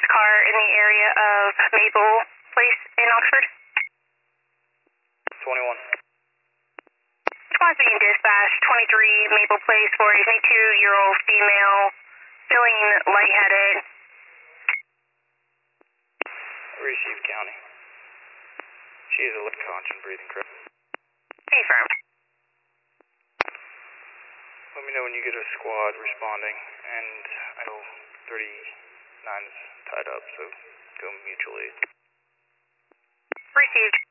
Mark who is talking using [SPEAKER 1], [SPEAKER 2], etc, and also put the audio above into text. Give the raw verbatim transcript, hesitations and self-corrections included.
[SPEAKER 1] parked car in the area of Maple Place in Oxford.
[SPEAKER 2] twenty-one.
[SPEAKER 1] Squad's being dispatched, twenty-three Maple Place for a twenty-two-year-old female feeling lightheaded.
[SPEAKER 2] Received county. She is a lip conscious breathing crip.
[SPEAKER 1] Confirmed.
[SPEAKER 2] Let me know when you get a squad responding, and I know thirty-nine is tied up, so go mutual aid.
[SPEAKER 1] Received.